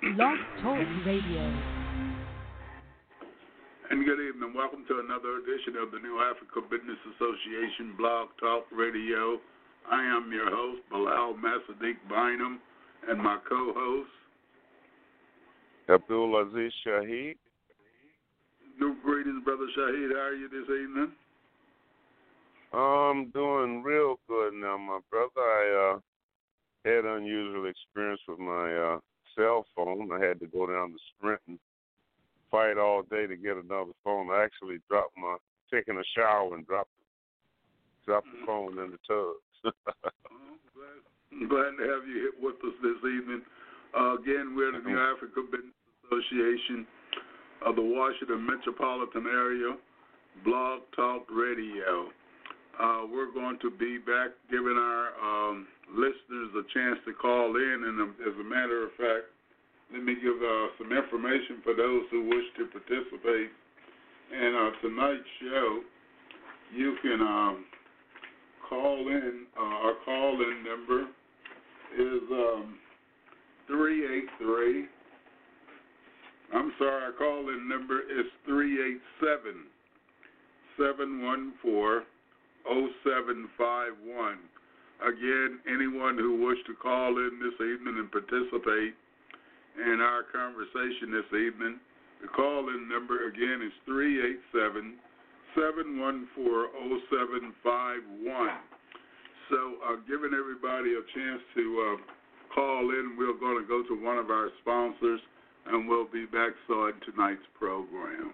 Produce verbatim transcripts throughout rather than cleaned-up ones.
Blog Talk Radio. And good evening. Welcome to another edition of the New Africa Business Association Blog Talk Radio. I am your host, Bilal Masadiq Bynum, and my co-host, Abdul Aziz Shaheed. New greetings, Brother Shaheed. How are you this evening? I'm doing real good now, my brother. I uh, had unusual experience with my uh, cell phone. I had to go down to Sprint and fight all day to get another phone. I actually dropped my, taking a shower and dropped, dropped the phone in the tub. I'm glad, I'm glad to have you with us this evening. Uh, again, we're the New Africa Business Association of the Washington Metropolitan Area, Blog Talk Radio. Uh, we're going to be back giving our um, listeners a chance to call in, and um, as a matter of fact, let me give uh, some information for those who wish to participate in uh, tonight's show. You can um, call in. Uh, our call-in number is um, three eight three. I'm sorry, our call-in number is three eight seven, seven one four, zero seven five one. Again, anyone who wishes to call in this evening and participate in our conversation this evening, the call-in number again is three eight seven, seven one four, zero seven five one. So, uh, giving everybody a chance to uh, call in, we're going to go to one of our sponsors, and we'll be back starting tonight's program.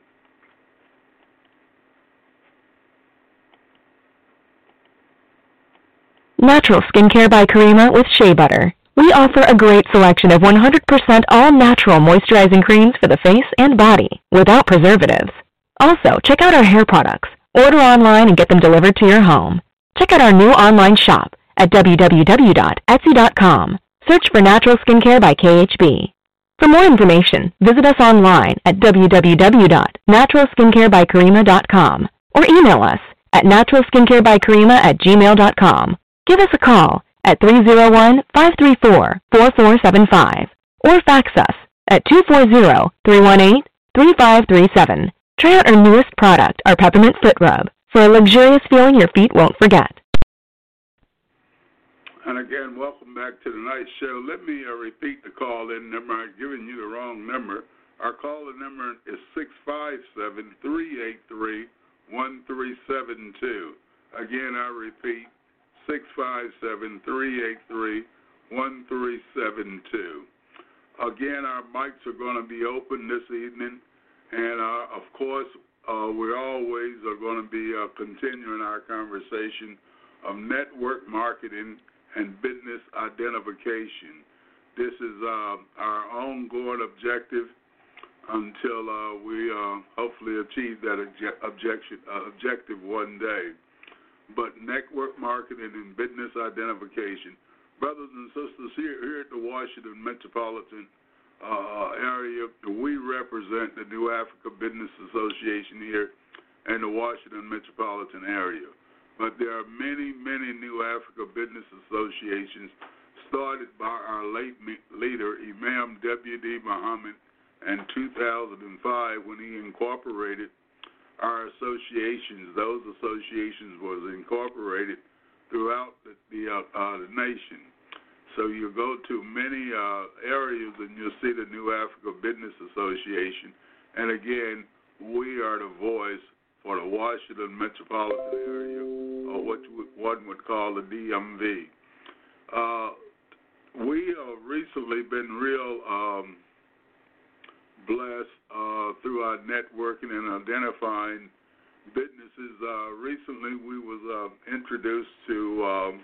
Natural Skincare by Karima with Shea Butter. We offer a great selection of one hundred percent all-natural moisturizing creams for the face and body without preservatives. Also, check out our hair products. Order online and get them delivered to your home. Check out our new online shop at w w w dot etsy dot com. Search for Natural Skincare by K H B. For more information, visit us online at w w w dot natural skincare by karima dot com or email us at natural skincare by karima at gmail dot com. Give us a call at three oh one, five three four, four four seven five or fax us at two four zero, three one eight, three five three seven. Try out our newest product, our Peppermint Foot Rub, for a luxurious feeling your feet won't forget. And again, welcome back to tonight's show. Let me uh, repeat the call-in number. I've given you the wrong number. Our call-in number is six five seven, three eight three, one three seven two. Again, I repeat, six five seven, three eight three, one three seven two. Again, our mics are going to be open this evening, and uh, of course, uh, we always are going to be uh, continuing our conversation of network marketing and business identification. This is uh, our ongoing objective until uh, we uh, hopefully achieve that obje- objection, uh, objective one day. But network marketing and business identification. Brothers and sisters, here, here at the Washington Metropolitan uh, area, we represent the New Africa Business Association here in the Washington Metropolitan area. But there are many, many New Africa Business Associations started by our late leader, Imam W D Muhammad, in two thousand five when he incorporated our associations. Those associations was incorporated throughout the, the, uh, uh, the nation. So you go to many uh, areas and you'll see the New Africa Business Association. And again, we are the voice for the Washington metropolitan area, or what one would call the D M V. Uh, we have recently been real um, blessed uh, through our networking and identifying businesses. Uh, recently, we was uh, introduced to um,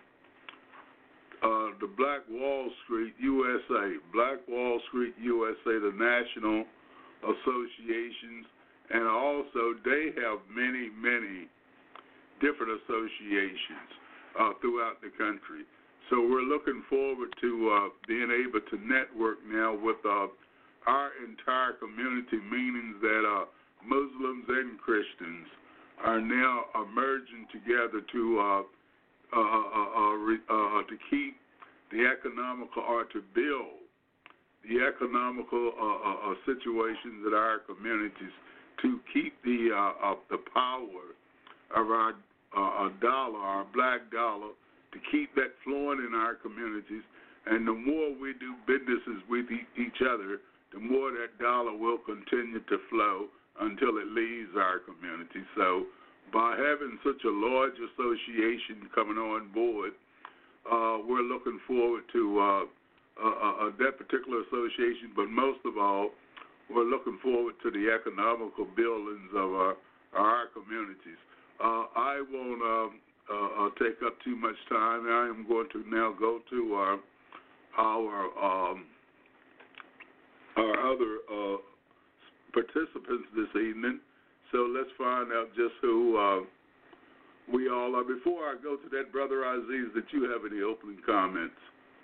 uh, the Black Wall Street U S A, Black Wall Street U S A, the national associations, and also they have many, many different associations uh, throughout the country. So we're looking forward to uh, being able to network now with uh, our entire community, meaning that uh, Muslims and Christians are now merging together to uh, uh, uh, uh, uh, to keep the economical or to build the economical uh, uh, uh, situations in our communities to keep the uh, uh, the power of our uh, dollar, our black dollar, to keep that flowing in our communities. And the more we do businesses with e- each other, the more that dollar will continue to flow until it leaves our community. So by having such a large association coming on board, uh, we're looking forward to uh, uh, uh, that particular association, but most of all, we're looking forward to the economical buildings of our, our communities. Uh, I won't uh, uh, uh, take up too much time. I am going to now go to our our um, our other uh, participants this evening. So let's find out just who uh, we all are. Before I go to that, Brother Aziz, did you have any opening comments?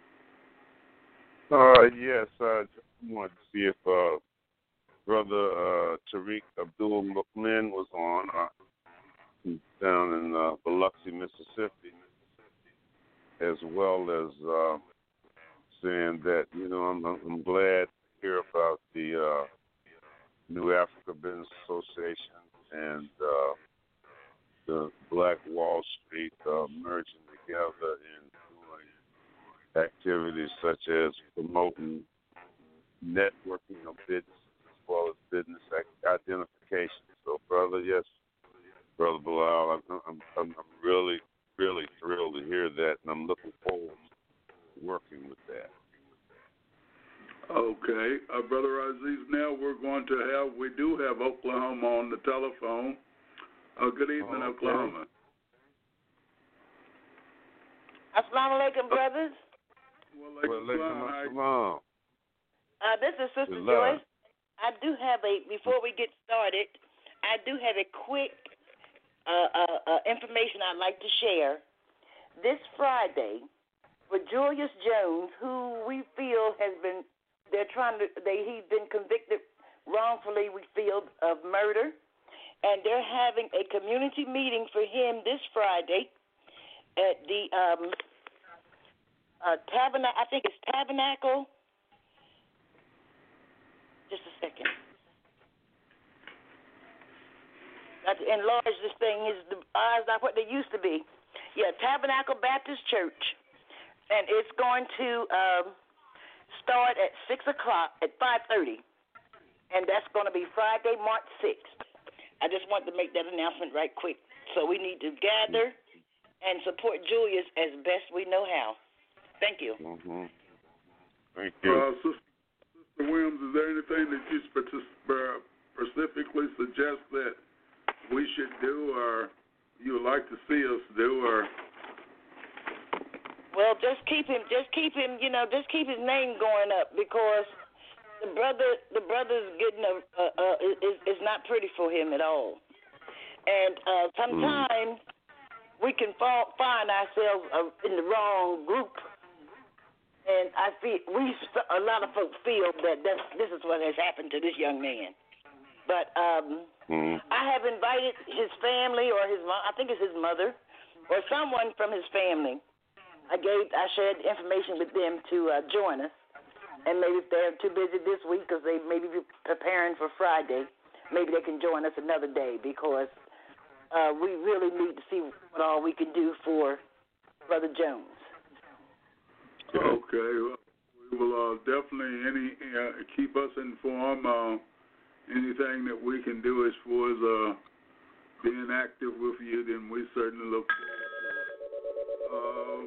Uh, yes, I just wanted to see if uh, Brother uh, Tariq Abdul Mukmin was on uh, down in uh, Biloxi, Mississippi, as well as uh, saying that, you know, I'm, I'm glad to hear about the uh, New Africa Business Association and uh, the Black Wall Street uh, merging together and doing activities such as promoting networking of business as well as business identification. So, brother, yes, Brother Bilal, I'm, I'm, I'm really, really thrilled to hear that, and I'm looking forward to working with that. Okay. Uh, Brother Aziz, now we're going to have, we do have Oklahoma on the telephone. Uh, good evening, okay. Oklahoma. Assalamu alaikum, brothers. Well, assalam. Uh, this is Sister Joyce. I do have a, before we get started, I do have a quick uh, uh, uh, information I'd like to share. This Friday, for Julius Jones, who we feel has been, they're trying to, they, he's been convicted wrongfully, we feel, of murder. And they're having a community meeting for him this Friday at the um, uh, Tabernacle, I think it's Tabernacle. Just a second. I have to enlarge this thing. Is the eyes not what they used to be. Yeah, Tabernacle Baptist Church. And it's going to um, start at six o'clock, at five thirty. And that's going to be Friday, March sixth. I just wanted to make that announcement right quick. So we need to gather and support Julius as best we know how. Thank you. Mm-hmm. Thank you. Uh, Sister, Sister Williams, is there anything that you specifically suggest that we should do or you would like to see us do? Or Well, just keep him, just keep him, you know, just keep his name going up because the brother, the brother's getting a, uh, uh, is is not pretty for him at all, and uh, sometimes mm. we can fall, find ourselves uh, in the wrong group, and I feel we a lot of folks feel that that's, this is what has happened to this young man, but um, mm. I have invited his family or his mom, I think it's his mother or someone from his family. I gave, I shared information with them to uh, join us. And maybe if they're too busy this week because they may be preparing for Friday, maybe they can join us another day because uh, we really need to see what all we can do for Brother Jones. Okay. Well, we will uh, definitely any uh, keep us informed. Uh, anything that we can do as far as uh, being active with you, then we certainly look forward to it. Uh,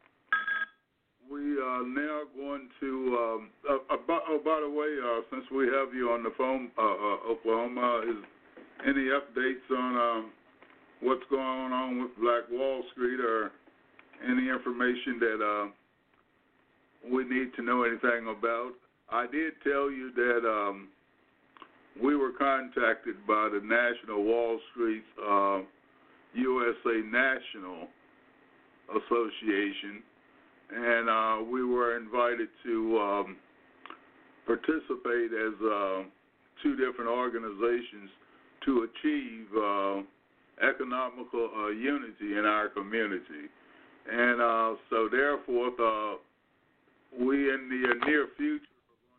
We are now going to, um, uh, uh, oh, by the way, uh, since we have you on the phone, uh, uh, Oklahoma, is any updates on um, what's going on with Black Wall Street or any information that uh, we need to know anything about? I did tell you that um, we were contacted by the National Wall Street uh, U S A National Association, and uh, we were invited to um, participate as uh, two different organizations to achieve uh, economical uh, unity in our community. And uh, so therefore, uh, we in the near future are going to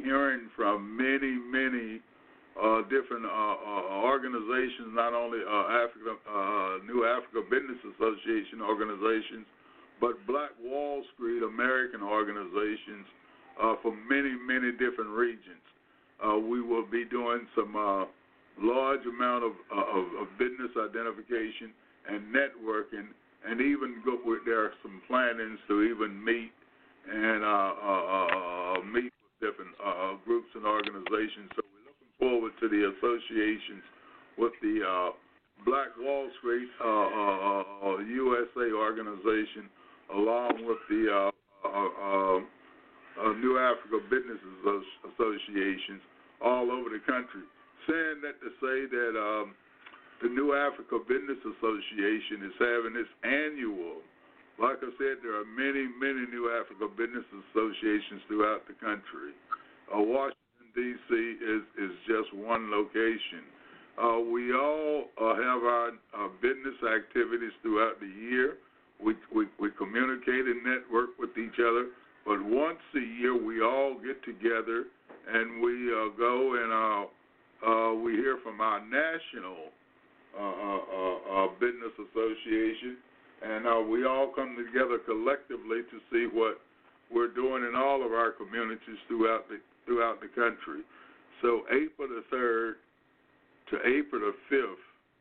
hearing from many, many uh, different uh, uh, organizations, not only uh, Africa, uh, New Africa Business Association organizations, but Black Wall Street American organizations uh, from many, many different regions. Uh, we will be doing some uh, large amount of, uh, of, of business identification and networking, and even go with, there are some plannings to even meet and uh, uh, uh, meet with different uh, groups and organizations. So we're looking forward to the associations with the uh, Black Wall Street uh, uh, uh, U S A organization, along with the uh, uh, uh, uh, New Africa Business Associations all over the country. Saying that to say that um, the New Africa Business Association is having its annual. Like I said, there are many, many New Africa Business Associations throughout the country. Uh, Washington, D C is, is just one location. Uh, we all uh, have our uh, business activities throughout the year. We, we, we communicate and network with each other, but once a year we all get together and we uh, go and uh, uh, we hear from our national uh, uh, uh, business association, and uh, we all come together collectively to see what we're doing in all of our communities throughout the throughout the country. So April the third to April the fifth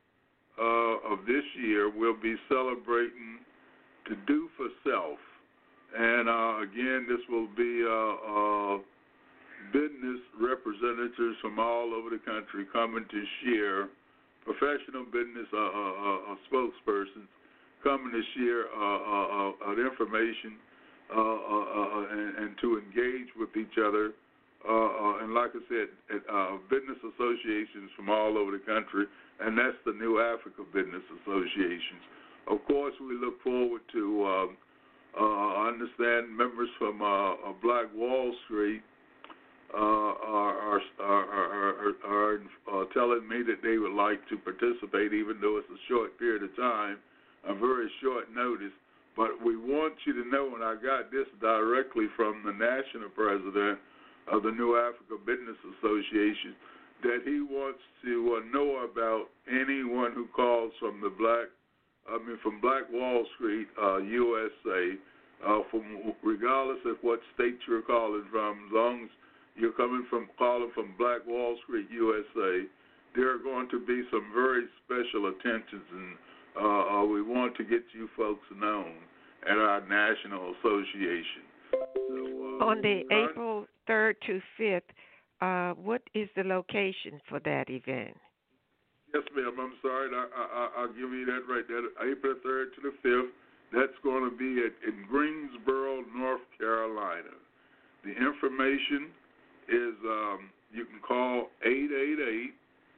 uh, of this year, we'll be celebrating To Do for Self, and uh, again, this will be uh, uh, business representatives from all over the country coming to share, professional business uh, uh, uh, spokespersons coming to share uh, uh, uh, information uh, uh, uh, and, and to engage with each other. Uh, uh, and like I said, uh, business associations from all over the country, and that's the New Africa Business Associations. Of course, we look forward to uh, uh, understand members from uh, Black Wall Street uh, are, are, are, are, are uh, telling me that they would like to participate, even though it's a short period of time, a very short notice. But we want you to know, and I got this directly from the national president of the New Africa Business Association, that he wants to uh, know about anyone who calls from the Black, I mean, from Black Wall Street, uh, U S A, uh, from regardless of what state you're calling from, as long as you're coming from calling from Black Wall Street, U S A, there are going to be some very special attentions, and uh, uh, we want to get you folks known at our national association. So, uh, On the April third to fifth, uh, what is the location for that event? Yes, ma'am. I'm sorry. I, I, I'll give you that right there. April third to the fifth. That's going to be at, in Greensboro, North Carolina. The information is um, you can call eight eight eight,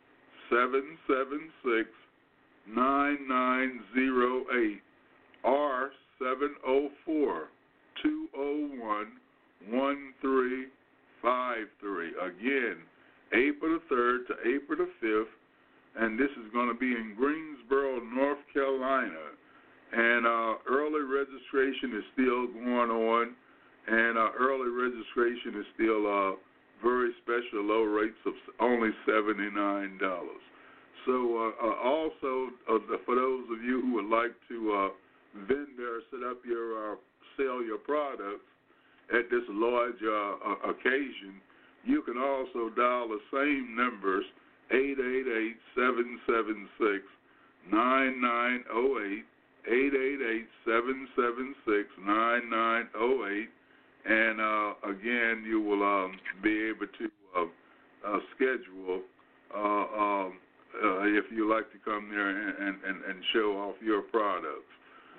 seven seven six, nine nine zero eight or seven oh four, two oh one, one three five three. Again, April the third to April the fifth, and this is going to be in Greensboro, North Carolina. And uh, early registration is still going on, and uh, early registration is still uh, very special low rates of only seventy-nine dollars. So uh, uh, also, uh, for those of you who would like to uh, vend or set up your, uh, sell your products at this large uh, occasion, you can also dial the same numbers, eight eight eight, seven seven six, nine nine oh eight, eight eight eight, seven seven six, nine nine oh eight, and uh, again, you will um, be able to uh, uh, schedule uh, um, uh, if you like to come there and, and, and show off your products.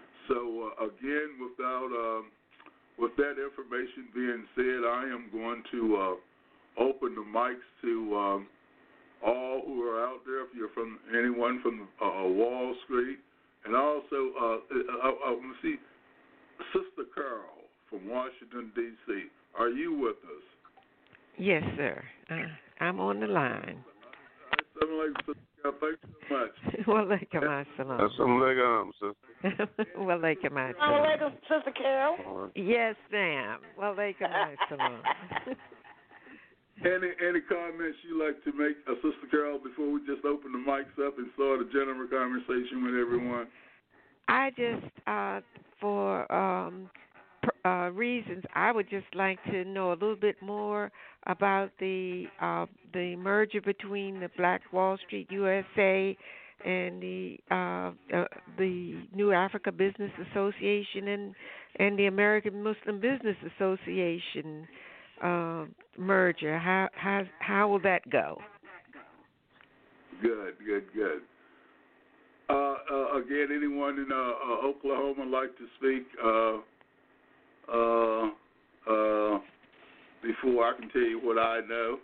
So uh, again, without um, with that information being said, I am going to uh, open the mics to um, all who are out there. If you're from anyone from uh, Wall Street, and also uh, I, I, I see Sister Carol from Washington D C. Are you with us? Yes, sir. Uh, I'm on the line. I sound like Sister Carol. Thank you so much. Walaikum assalam. Assalamualaikum, sister. Walaikum assalam. Walaikum, Sister Carol. Yes, ma'am. Walaikum assalam. Any any comments you like to make, uh, Sister Carol, before we just open the mics up and start a general conversation with everyone? I just, uh, for um, pr- uh, reasons, I would just like to know a little bit more about the uh, the merger between the Black Wall Street U S A and the uh, uh, the New Africa Business Association and and the American Muslim Business Association uh, merger. How how how will that go? Good, good, good. Uh, uh, again, anyone in uh, uh, Oklahoma like to speak uh, uh, uh, before I can tell you what I know?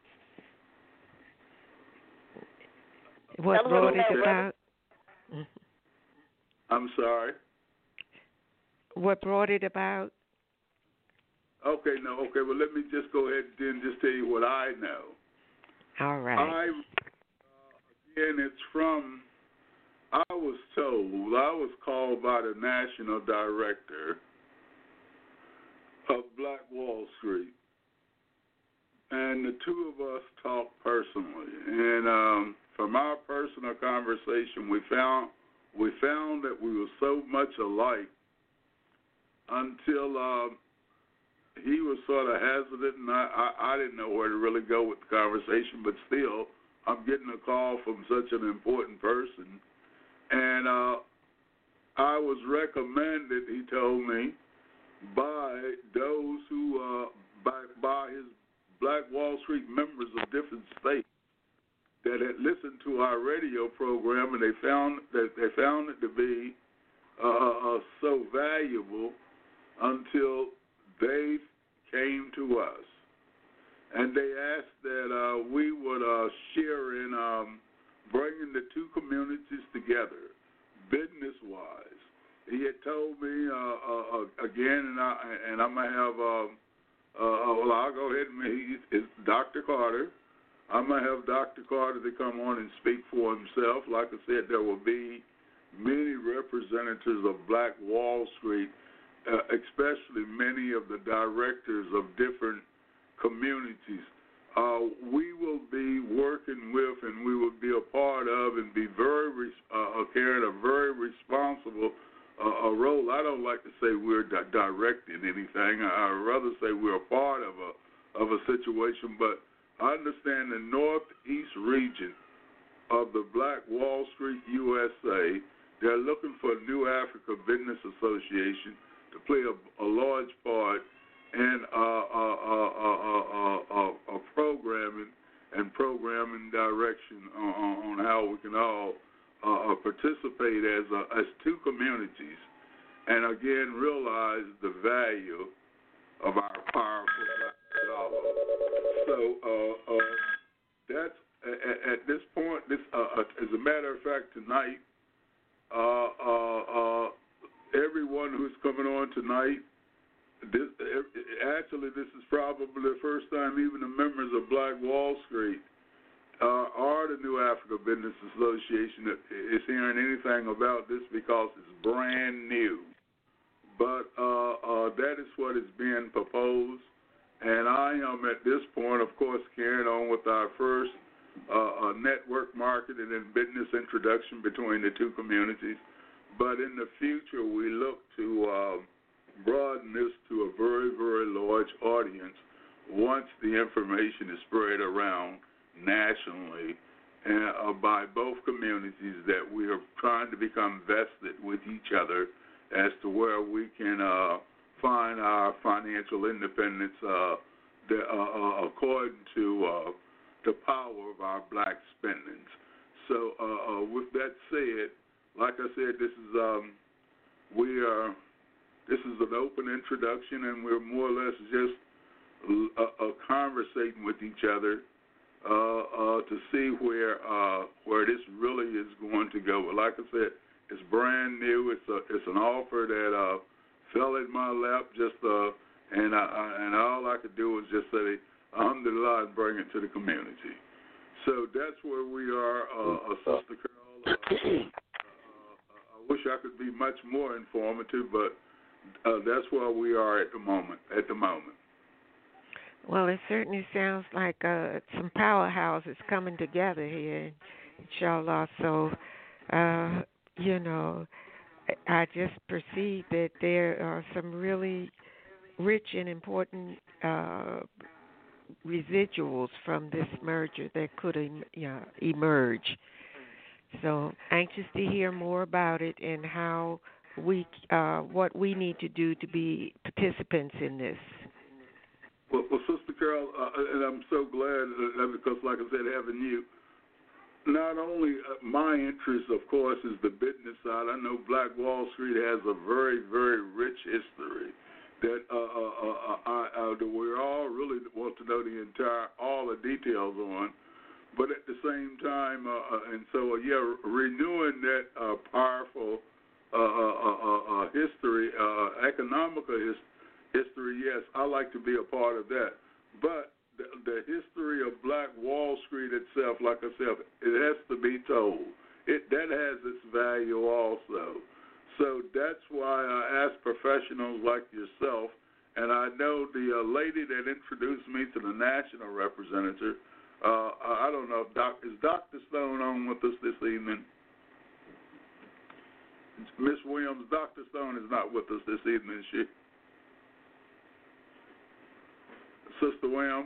What brought it about? I'm sorry. What brought it about? Okay, no, okay. Well, let me just go ahead and then just tell you what I know. All right. I, uh, again, it's from, I was told, I was called by the national director of Black Wall Street, and the two of us talked personally. And um, from our personal conversation, we found we found that we were so much alike until um, he was sort of hesitant, and I, I, I didn't know where to really go with the conversation. But still, I'm getting a call from such an important person, and uh, I was recommended, he told me, by those who, uh, by, by his Black Wall Street members of different states that had listened to our radio program, and they found that they found it to be uh, uh, so valuable until they came to us, and they asked that uh, we would uh, share in um, bringing the two communities together, business-wise. He had told me uh, uh, again, and I and I'm gonna have. Um, uh, well, I'll go ahead and meet it's Doctor Carter. I'm gonna have Doctor Carter to come on and speak for himself. Like I said, there will be many representatives of Black Wall Street, uh, especially many of the directors of different communities. Uh, we will be working with, and we will be a part of, and be very uh, carrying a very responsible. Uh, a role. I don't like to say we're di- directing anything. I, I'd rather say we're a part of a of a situation. But I understand the northeast region of the Black Wall Street U S A, they're looking for a New Africa Business Association to play a, a large part in uh, uh, uh, uh, uh, uh, uh, programming and programming direction on, on how we can all Uh, participate as uh, as two communities, and again realize the value of our powerful black dollar. So uh, uh, that's at, at this point. This, uh, uh, as a matter of fact, tonight, uh, uh, uh, everyone who's coming on tonight. This, actually, this is probably the first time even the members of Black Wall Street. Uh, or the New Africa Business Association is hearing anything about this because it's brand new. But uh, uh, that is what is being proposed. And I am at this point, of course, carrying on with our first uh, uh, network marketing and business introduction between the two communities. But in the future, we look to uh, broaden this to a very, very large audience once the information is spread around nationally and, uh, by both communities, that we are trying to become vested with each other as to where we can uh, find our financial independence uh, the, uh, uh, according to uh, the power of our black spendings. So uh, uh, with that said, like I said, this is um, we are this is an open introduction, and we're more or less just uh, uh, conversating with each other. Uh, uh, to see where uh, where this really is going to go. But like I said, it's brand new. It's a it's an offer that uh, fell in my lap. Just uh, and I, I, and all I could do was just say alhamdulillah and bring it to the community. So that's where we are, uh, uh, Sister Carol. Uh, uh, uh, I wish I could be much more informative, but uh, that's where we are at the moment. At the moment. Well, it certainly sounds like uh, some powerhouses coming together here, inshallah. So, uh, you know, I I just perceive that there are some really rich and important uh, residuals from this merger that could em- yeah, emerge. So anxious to hear more about it and how we, uh, what we need to do to be participants in this. Well, well Sister Carol, uh, and I'm so glad uh, because, like I said, having you, not only uh, my interest, of course, is the business side. I know Black Wall Street has a very, very rich history that uh, uh, uh, uh, I, uh, that we all really want to know the entire, all the details on. But at the same time, uh, uh, and so uh, yeah, renewing that uh, powerful uh, uh, uh, uh, uh, history, uh, economical his- history. Yes, I like to be a part of that. But the, the history of Black Wall Street itself, like I said, it has to be told. It that has its value also. So that's why I ask professionals like yourself, and I know the uh, lady that introduced me to the national representative. Uh, I don't know if Doc is Doctor Stone on with us this evening. Miss Williams, Doctor Stone is not with us this evening, is she? Sister Williams?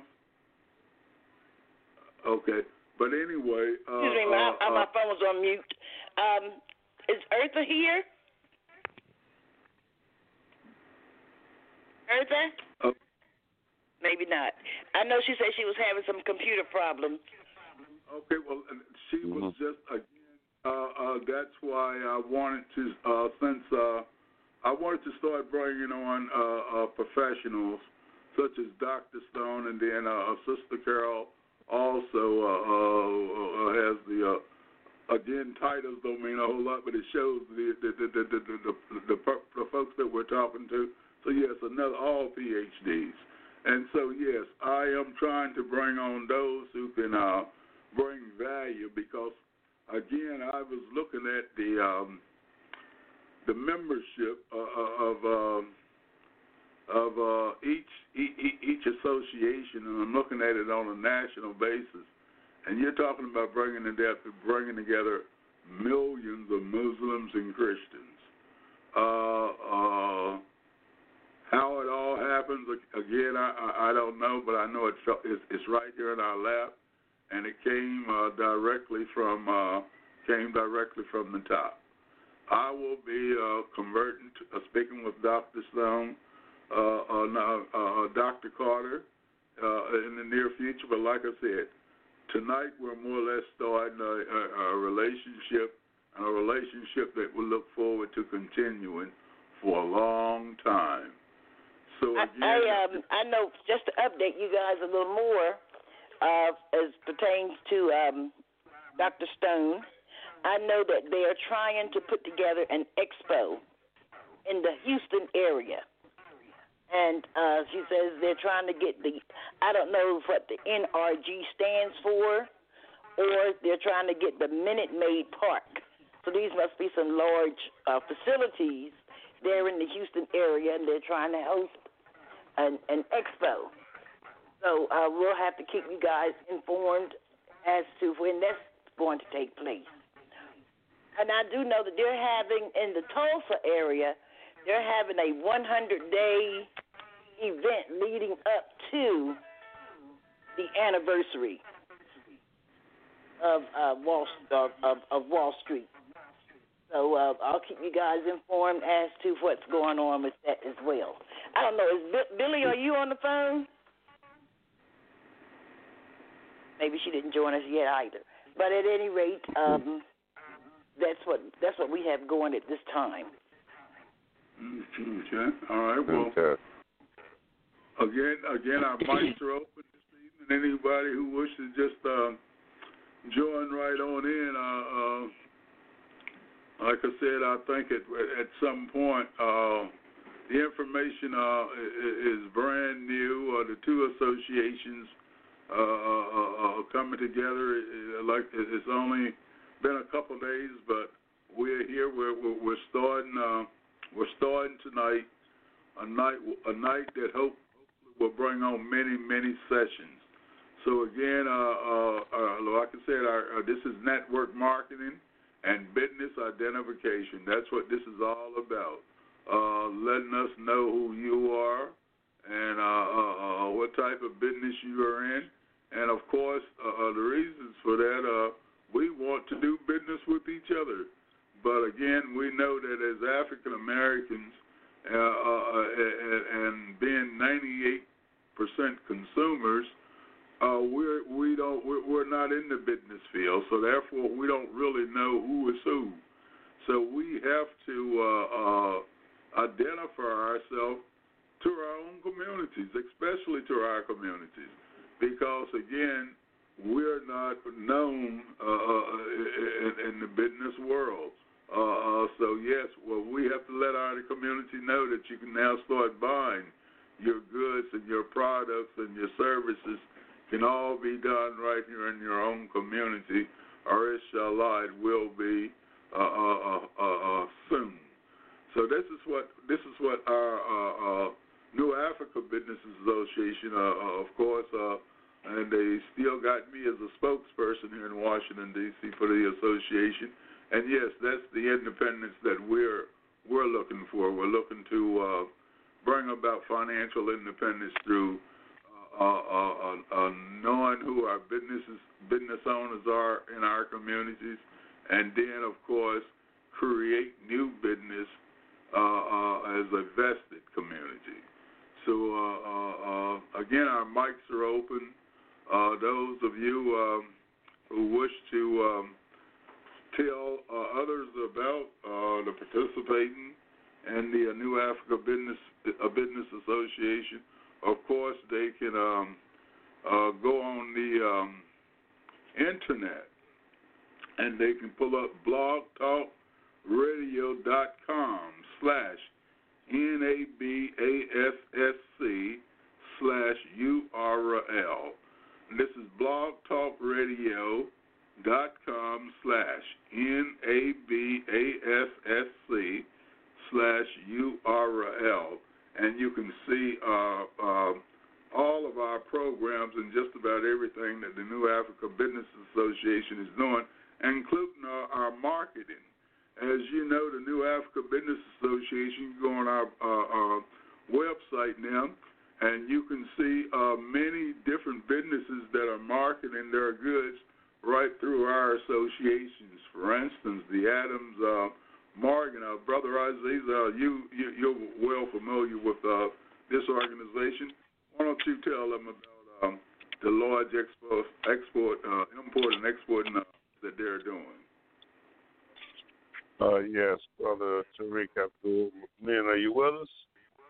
Okay. But anyway. Uh, Excuse me, my, uh, my uh, phone was on mute. Um, is Eartha here? Eartha? uh, Maybe not. I know she said she was having some computer problems. okay, well, she Mm-hmm. was just, again, uh, uh, that's why I wanted to, uh, since uh, I wanted to start bringing on uh, uh, professionals such as Doctor Stone, and then uh, Sister Carol also uh, uh, has the, uh, again, titles don't mean a whole lot, but it shows the the the the the, the, the, the, the folks that we're talking to. So yes, another all P H Ds, and so yes, I am trying to bring on those who can uh, bring value because, again, I was looking at the um, the membership uh, of. Um, of uh, each, each each association, and I'm looking at it on a national basis. And you're talking about bringing together, bringing together millions of Muslims and Christians. Uh, uh, how it all happens, again, I, I, I don't know, but I know it felt, it's, it's right here in our lap, and it came uh, directly from uh, came directly from the top. I will be uh, converting, to, uh, speaking with Doctor Stone. Uh, uh, now, uh, Doctor Carter uh, in the near future. But like I said, tonight we're more or less starting a, a, a relationship, and a relationship that we look forward to continuing for a long time. So again, I, I, um, I know, just to update you guys a little more uh, as pertains to um, Doctor Stone, I know that they are trying to put together an expo in the Houston area. And uh, she says they're trying to get the, I don't know what the N R G stands for, or they're trying to get the Minute Maid Park. So these must be some large uh, facilities there in the Houston area, and they're trying to host an, an expo. So uh, we'll have to keep you guys informed as to when that's going to take place. And I do know that they're having, in the Tulsa area, they're having a hundred day event leading up to the anniversary of uh, Wall of, of, of Wall Street. So uh, I'll keep you guys informed as to what's going on with that as well. I don't know, is Bi- Billy, are you on the phone? Maybe she didn't join us yet either. But at any rate, um, that's what that's what we have going at this time. Okay. All right. Well, Okay. again, again, our mics are open this evening. Anybody who wishes to just uh, join right on in. Uh, uh, like I said, I think at at some point uh, the information uh, is brand new. Uh, the two associations uh, uh, uh, coming together. Like it's only been a couple days, but we're here. We're we're, we're starting. Uh, We're starting tonight, a night a night that hopefully will bring on many, many sessions. So again, uh, uh, uh, like I said, our, uh, this is network marketing and business identification. That's what this is all about. Uh, letting us know who you are and uh, uh, uh, what type of business you are in. And of course, uh, uh, the reasons for that, uh, we want to do business with each other. But again, we know that as African Americans, uh, uh, and, and being ninety-eight percent consumers, uh, we're we don't we're, we're not in the business field, so therefore we don't really know who is who. So we have to uh, uh, identify ourselves to our own communities, especially to our communities, because again, we're not known uh, in, in the business world. Uh, uh, so yes, well, we have to let our community know that you can now start buying your goods and your products and your services can all be done right here in your own community, or inshallah it will be uh, uh, uh, uh, uh, soon. So this is what this is what our uh, uh, New Africa Business Association, uh, uh, of course, uh, and they still got me as a spokesperson here in Washington D C for the association. And yes, that's the independence that we're we're looking for. We're looking to uh, bring about financial independence through uh, uh, uh, uh, knowing who our businesses, business owners are in our communities, and then, of course, create new business uh, uh, as a vested community. So, uh, uh, uh, again, our mics are open. Uh, those of you um, who wish to um, tell uh, others about uh, the participating in the uh, New Africa Business uh, Business Association. Of course, they can um, uh, go on the um, internet and they can pull up blogtalkradio.com slash N A B A S S C slash U R L. This is blogtalkradio.com dot com slash N A B A S S C slash U R L, and you can see uh, uh, all of our programs and just about everything that the New Africa Business Association is doing, including our, our marketing. As you know, the New Africa Business Association, you go on our uh, uh, website now, and you can see uh, many different businesses that are marketing their goods right through our associations. For instance, the Adams uh, Morgan, uh, Brother Aziz, uh, you, you, you're well familiar with uh, this organization. Why don't you tell them about um, the large export, export uh, import and export uh, that they're doing? Uh, yes, Brother Tariq Abdul Man, are you with us?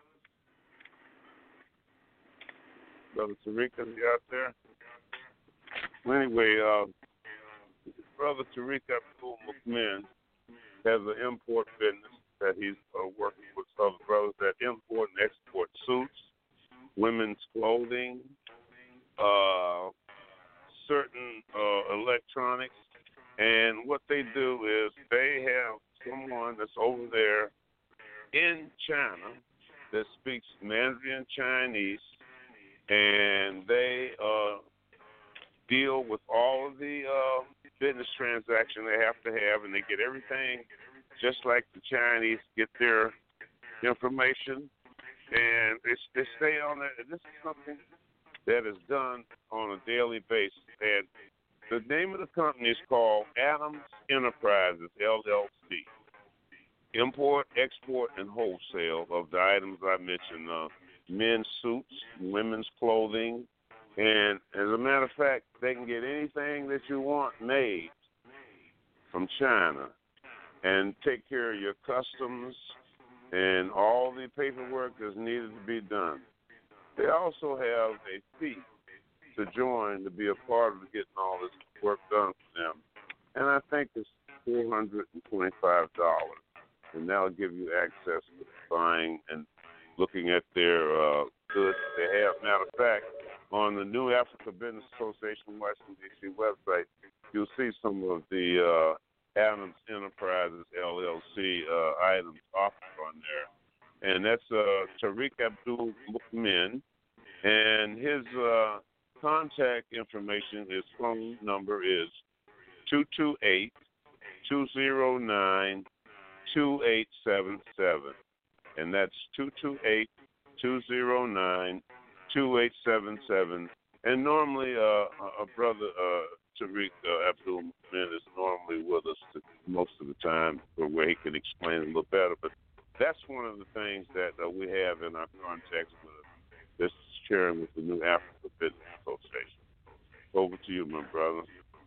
Brother Tariq, are you out there? Well, anyway, uh, Brother Tariq Abdul McMahon has an import business that he's uh, working with other brothers that import and export suits, women's clothing, uh, certain uh, electronics. And what they do is they have someone that's over there in China that speaks Mandarin Chinese, and they uh, deal with all of the uh, business transactions they have to have, and they get everything just like the Chinese get their information, and they, they stay on it. This is something that is done on a daily basis, and the name of the company is called Adams Enterprises, L L C. Import, export, and wholesale of the items I mentioned, uh, men's suits, women's clothing, and as a matter of fact, they can get anything that you want made from China and take care of your customs and all the paperwork that's needed to be done. They also have a fee to join to be a part of getting all this work done for them. And I think it's four hundred twenty-five dollars. And that'll give you access to buying and looking at their uh, goods they have. Matter of fact, on the New Africa Business Association Washington, D C website, you'll see some of the uh, Adams Enterprises, L L C uh, items offered on there. And that's uh, Tariq Abdul Mukmin. And his uh, contact information, his phone number is two two eight, two zero nine, two eight seven seven. And that's two two eight, two zero nine, two eight seven seven. And normally uh, a brother, uh, Tariq uh, Abdul Mumin, is normally with us to, most of the time for where he can explain a little better. But that's one of the things that uh, we have in our contacts with this sharing with the New Africa Business Association. Over to you, my brother.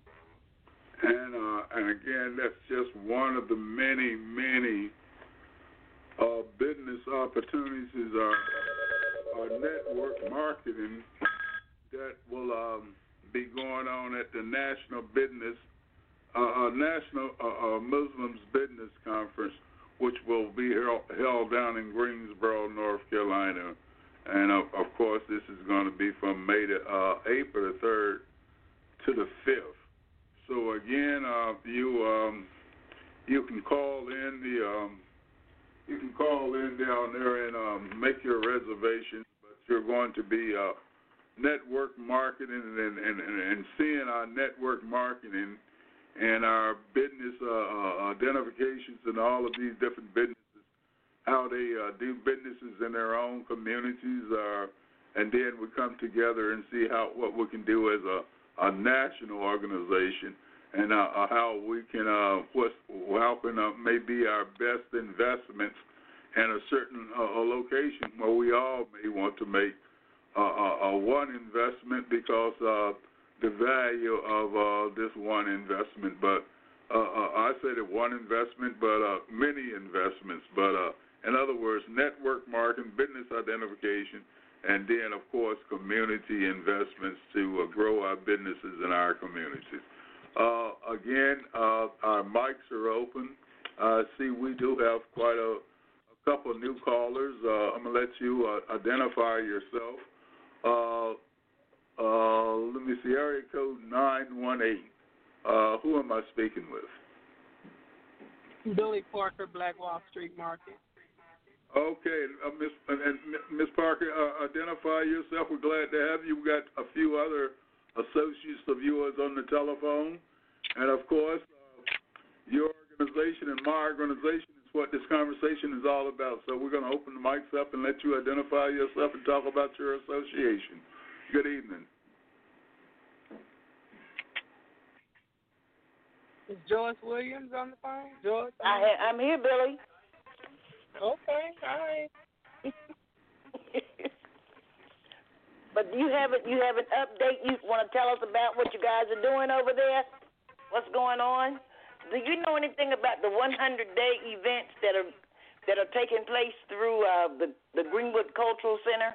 And uh, and again, that's just one of the many, many uh, business opportunities, our, our network marketing that will um, be going on at the National Business, uh, uh, National uh, uh, Muslims Business Conference, which will be held, held down in Greensboro, North Carolina. And of, of course, this is going to be from May to uh, April the third to the fifth. So again, uh, you um, you can call in the um, you can call in down there and um, make your reservation. But you're going to be uh, network marketing and, and, and, and seeing our network marketing and our business uh, uh, identifications and all of these different businesses, how they uh, do businesses in their own communities, uh, and then we come together and see how what we can do as a, a national organization, and uh, uh, how we can uh, what's, how can uh, maybe our best investments in a certain uh, a location where we all may want to make uh, uh, uh, one investment because uh, the value of uh, this one investment, but uh, uh, I say that one investment, but uh, many investments, but uh, in other words, network marketing, business identification, and then, of course, community investments to uh, grow our businesses in our communities. Uh, again, uh, our mics are open. Uh, see, we do have quite a, a couple of new callers. Uh, I'm going to let you uh, identify yourself. Uh, uh, let me see, area code nine one eight. Uh, who am I speaking with? Billy Parker, Black Wall Street Market. Okay, uh, Miss and Miss Parker, uh, identify yourself. We're glad to have you. We've got a few other associates of yours on the telephone, and of course, uh, your organization and my organization is what this conversation is all about. So we're going to open the mics up and let you identify yourself and talk about your association. Good evening. Is Joyce Williams on the phone? Joyce? I ha- I'm here, Billy. Okay, all right. But you have it. You have an update. You want to tell us about what you guys are doing over there? What's going on? Do you know anything about the one hundred day events that are that are taking place through uh, the the Greenwood Cultural Center?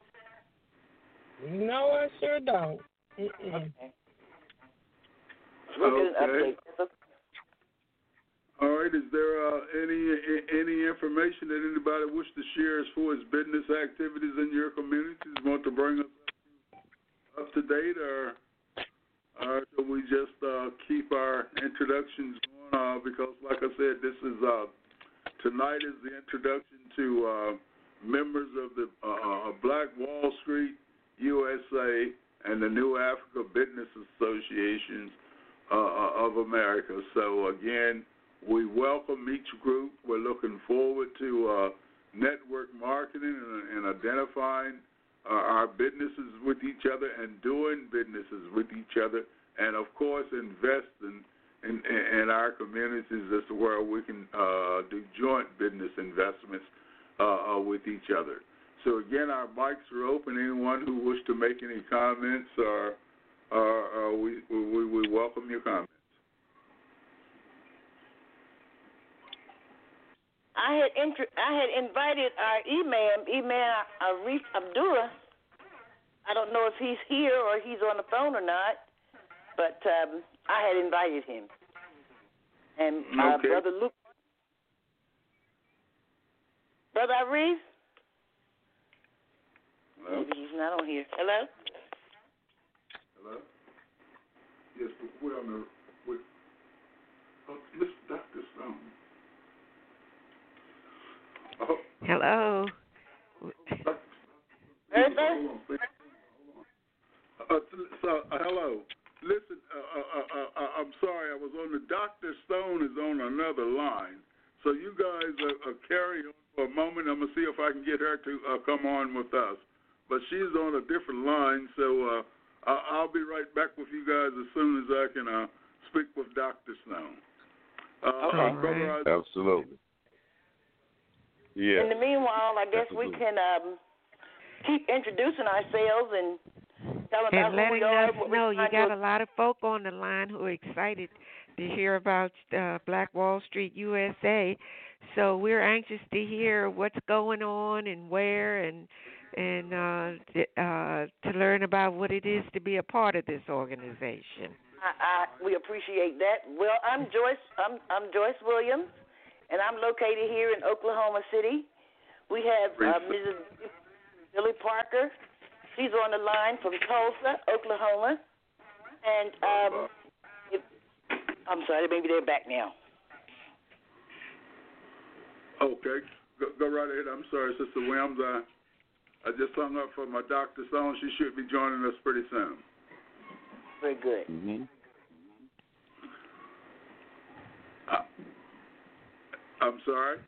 No, I sure don't. Mm-mm. Okay. We'll get an Okay. update. All right. Is there uh, any any information that anybody wish to share as far as business activities in your communities? Want to bring us up to date, or or do we just uh, keep our introductions going? Uh, because, like I said, this is uh, tonight is the introduction to uh, members of the uh, Black Wall Street U S A and the New Africa Business Associations uh, of America. So again, we welcome each group. We're looking forward to uh, network marketing and, and identifying uh, our businesses with each other and doing businesses with each other, and of course investing in, in, in our communities as to where we can uh, do joint business investments uh, uh, with each other. So again, our mics are open. Anyone who wishes to make any comments, or, or, or we, we we welcome your comments. I had int- I had invited our imam, Imam Arif Abdullah. I don't know if he's here or he's on the phone or not, but um, I had invited him. And uh, okay. Brother Luke, Brother Arif. Hello? Maybe he's not on here. Hello? Hello? Yes, but we're on the, we're, oh, Miss Doctor Stone. Oh. Hello. Bertha? hello. Listen, uh, uh, uh, uh, I'm sorry, I was on the Doctor Stone is on another line. So you guys uh, uh, carry on for a moment. I'm going to see if I can get her to uh, come on with us. But she's on a different line, so uh, I'll be right back with you guys as soon as I can uh, speak with Doctor Stone. Uh, Okay. uh, Brother Isaiah. Absolutely. Yeah. In the meanwhile, I guess we Absolutely. can um, keep introducing ourselves and tell about And who letting we are. us what know we're you trying got to a lot of folk on the line who are excited to hear about uh, Black Wall Street U S A. So we're anxious to hear what's going on and where, and and uh, to, uh, to learn about what it is to be a part of this organization. I, I, we appreciate that. Well, I'm Joyce. I'm, I'm Joyce Williams, and I'm located here in Oklahoma City. We have uh, Missus Billy Parker. She's on the line from Tulsa, Oklahoma. And um, if, I'm sorry, maybe they're back now. Okay, go, go right ahead. I'm sorry, Sister Williams. I, I just hung up for my Doctor Stone. She should be joining us pretty soon. Very good. Mm-hmm. Uh, I'm sorry?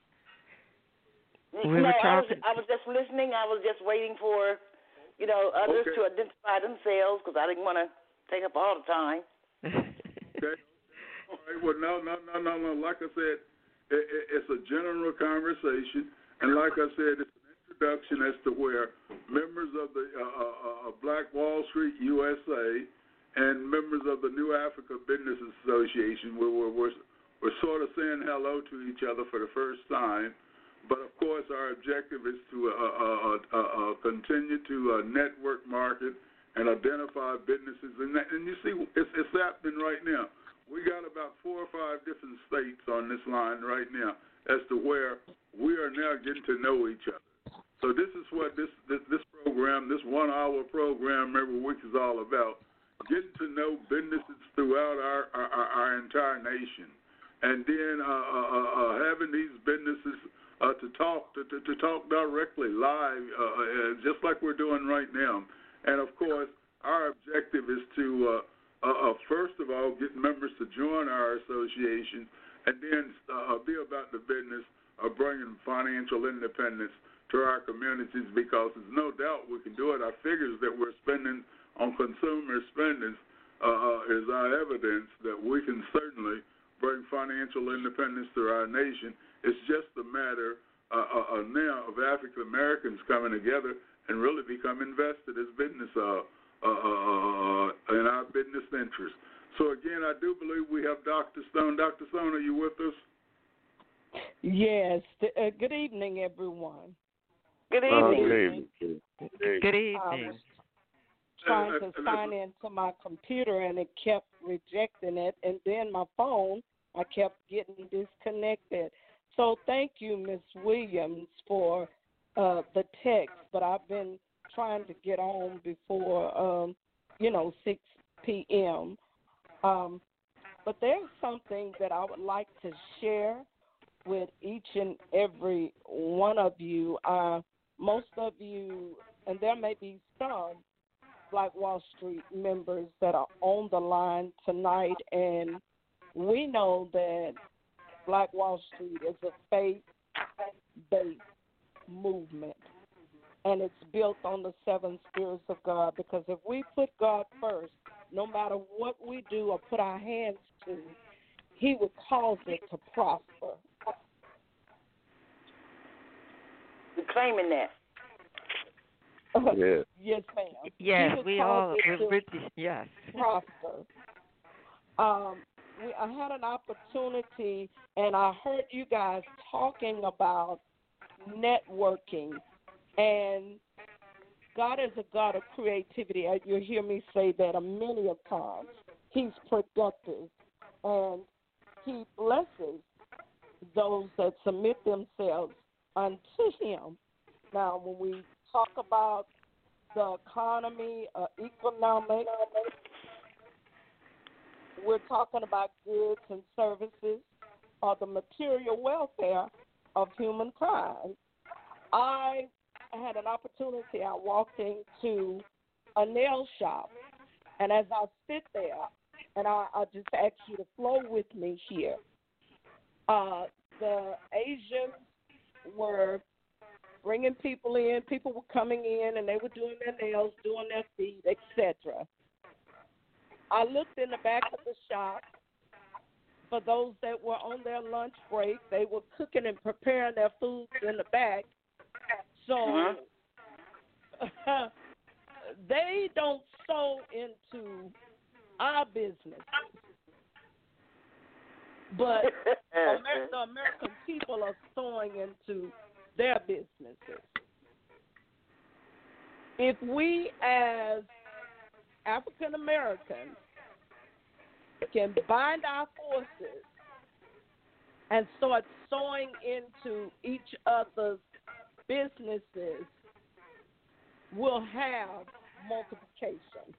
We no, were I was, talking- I was just listening. I was just waiting for, you know, others Okay. to identify themselves because I didn't want to take up all the time. Okay. All right. Well, no, no, no, no, no. Like I said, it, it, it's a general conversation, and like I said, it's an introduction as to where members of the uh, uh, uh, Black Wall Street U S A and members of the New Africa Business Association, we're, we're, we're, we're sort of saying hello to each other for the first time. But of course, our objective is to uh, uh, uh, uh, continue to uh, network, market, and identify businesses. And, that, and you see, it's, it's happening right now. We got about four or five different states on this line right now as to where we are now getting to know each other. So this is what this this, this program, this one-hour program every week is all about, getting to know businesses throughout our, our, our entire nation. And then uh, uh, uh, having these businesses uh, to talk to, to, to talk directly, live, uh, uh, just like we're doing right now. And, of course, our objective is to uh, Uh, uh, first of all, get members to join our association, and then uh, be about the business of bringing financial independence to our communities, because there's no doubt we can do it. Our figures that we're spending on consumer spending uh, uh, is our evidence that we can certainly bring financial independence to our nation. It's just a matter uh, uh, uh, now of African Americans coming together and really become invested as business uh Uh, uh, in our business interests. So again, I do believe we have Doctor Stone. Doctor Stone, are you with us? Yes. Uh, good evening, everyone. Good Uh, evening. good evening. Good Good I evening. was trying to sign into my computer, and it kept rejecting it, and then my phone, I kept getting disconnected. So thank you, Miz Williams, for uh, the text, but I've been trying to get on before, um, you know, six p.m. Um, but there's something that I would like to share with each and every one of you. Uh, most of you, and there may be some Black Wall Street members that are on the line tonight, and we know that Black Wall Street is a faith-based movement. And it's built on the seven spirits of God, because if we put God first, no matter what we do or put our hands to, he would cause it to prosper. We're claiming that. Yeah. Yes, ma'am. Yes, He would we cause all, it we're to with you. Yes. prosper. Um, we, I had an opportunity, and I heard you guys talking about networking. And God is a God of creativity. You'll hear me say that a many of times. He's productive, and he blesses those that submit themselves unto him. Now, when we talk about the economy, uh, economic, we're talking about goods and services, or the material welfare of humankind. I had an opportunity. I walked into a nail shop, And as I sit there, and I, I just ask you to flow with me here, uh, the Asians were bringing people in. People were coming in, and they were doing their nails, doing their feet, et cetera. I looked in the back of the shop. For those that were on their lunch break, they were cooking and preparing their foods in the back. So uh-huh. They don't sow into our business. But Amer- the American people are sowing into their businesses. If we as African Americans can bind our forces and start sowing into each other's businesses, we'll have multiplication.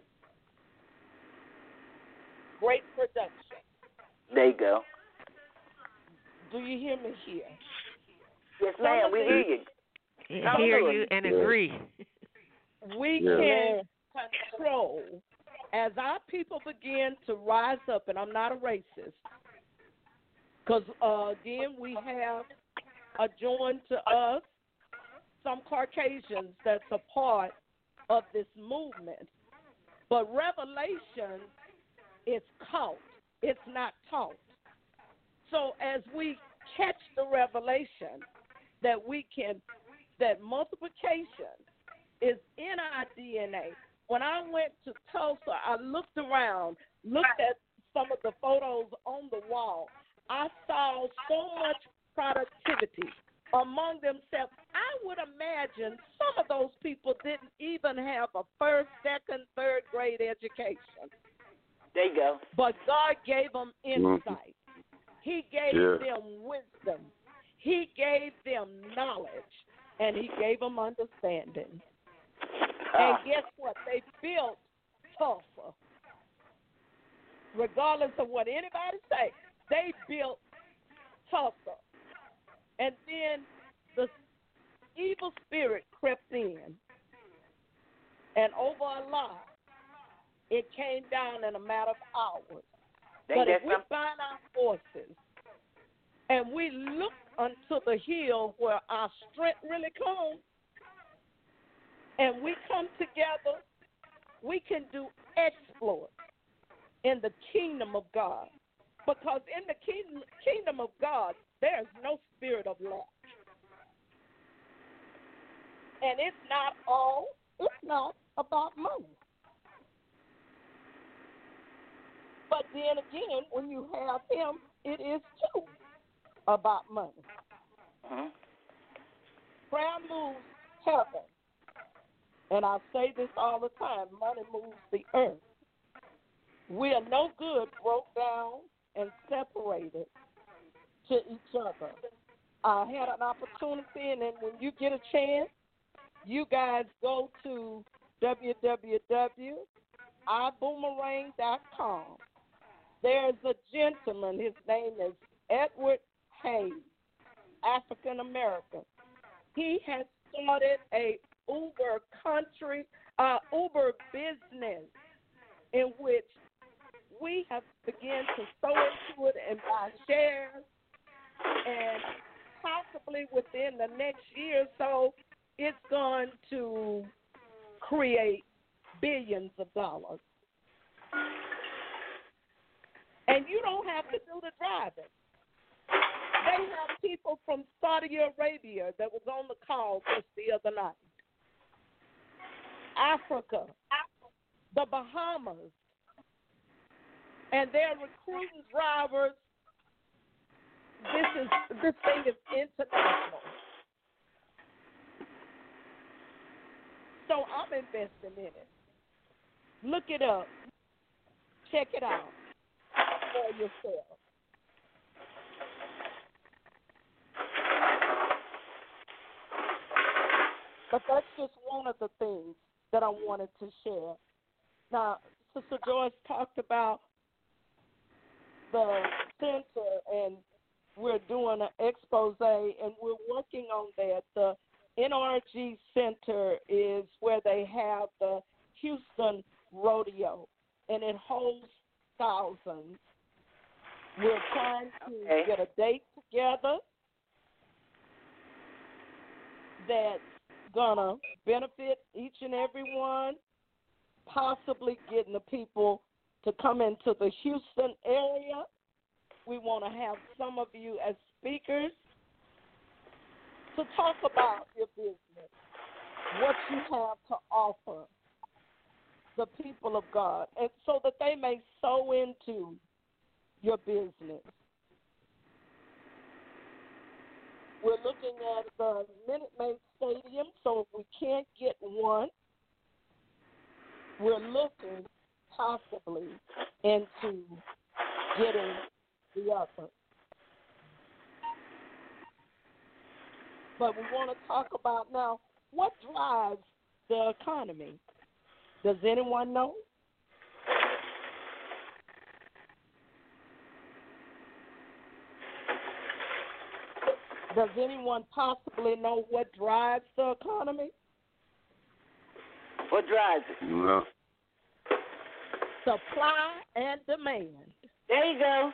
Great production. There you go. Do you hear me here? Yes, ma'am, we hear you. I hear you and agree. We Yeah. can control as our people begin to rise up, and I'm not a racist, because, uh, again, we have adjoined to us some Caucasians that's a part of this movement. But revelation is caught. It's not taught. So as we catch the revelation that we can, that multiplication is in our D N A. When I went to Tulsa, I looked around, looked at some of the photos on the wall. I saw so much productivity among themselves. I would imagine some of those people didn't even have a first, second, third grade education. There you go. But God gave them insight. He gave Yeah. them wisdom. He gave them knowledge. And he gave them understanding. And guess what? They built Tulsa. Regardless of what anybody say, they built Tulsa. And then the evil spirit crept in. And over a lot, it came down in a matter of hours. They But if get we some- bind our forces and we look unto the hill where our strength really comes, and we come together, we can do exploits in the kingdom of God. Because in the kingdom, kingdom of God, there's no spirit of lack. And it's not all, it's not about money. But then again, when you have him, it is too about money. Mhm. Prayer moves heaven. And I say this all the time, money moves the earth. We are no good broke down and separated to each other. I had an opportunity, and then when you get a chance, you guys go to w w w dot i boomerang dot com. There's a gentleman, his name is Edward Hayes, African American. He has started a Uber country, uh, Uber business in which we have begun to sow into it and buy shares, and possibly within the next year or so, it's going to create billions of dollars. And you don't have to do the driving. They have people from Saudi Arabia that was on the call just the other night. Africa, the Bahamas, and they're recruiting drivers. This is this thing is international. So I'm investing in it. Look it up. Check it out for yourself. But that's just one of the things that I wanted to share. Now, Sister Joyce talked about the center, and we're doing an expose, and we're working on that. The N R G Center is where they have the Houston rodeo, and it holds thousands. We're trying to okay. get a date together that's going to benefit each and every one, possibly getting the people to come into the Houston area. We want to have some of you as speakers to talk about your business, what you have to offer the people of God, and so that they may sow into your business. We're looking at the Minute Maid Stadium, so if we can't get one, we're looking possibly into getting the other. But we want to talk about now what drives the economy. Does anyone know? Does anyone possibly know what drives the economy? What drives it? No. Supply and demand. There you go.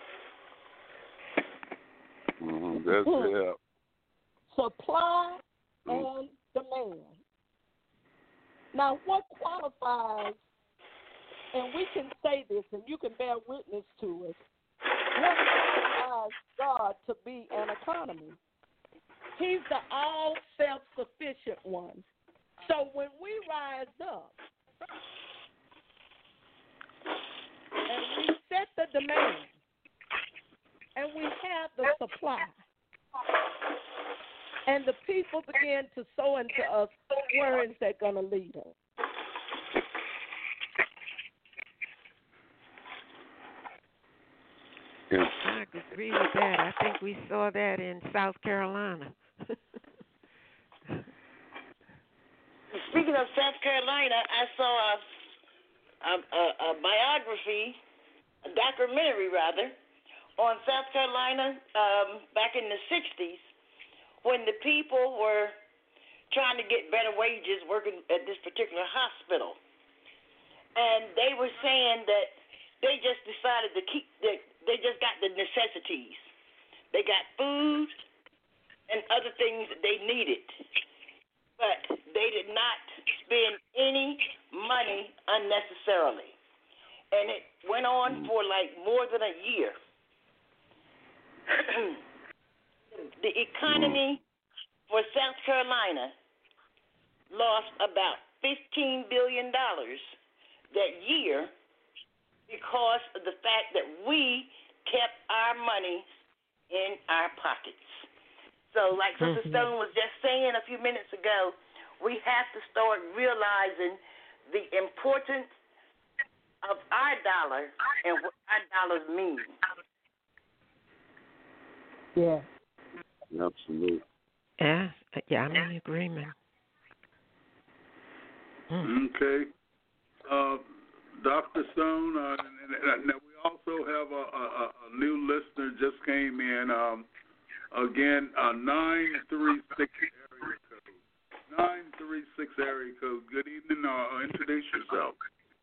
Mm-hmm. That's it. Supply and demand. Now, what qualifies, and we can say this, and you can bear witness to it, what qualifies God to be an economy? He's the all self-sufficient one. So when we rise up and we set the demand and we have the supply and the people begin to sow into us, where is that going to lead us? I agree with that. I think we saw that in South Carolina. Speaking of South Carolina, I saw a, a, a, a biography, a documentary rather, on South Carolina um, back in the sixties when the people were trying to get better wages working at this particular hospital. And they were saying that they just decided to keep, the, they just got the necessities. They got food and other things that they needed. But they did not spend any money unnecessarily. And it went on for like more than a year. The economy for South Carolina lost about fifteen billion dollars that year because of the fact that we kept our money in our pockets. So like Sister Mm-hmm. Stone was just saying a few minutes ago, we have to start realizing the importance of our dollar and what our dollars mean. Yeah. Absolutely. Yeah, yeah, I'm in agreement. Mm. Okay. Uh, Doctor Stone, uh, and, and we also have a, a, a new listener just came in. Um, again, uh, nine three six area code. nine three six area code. Good evening. Uh, introduce yourself.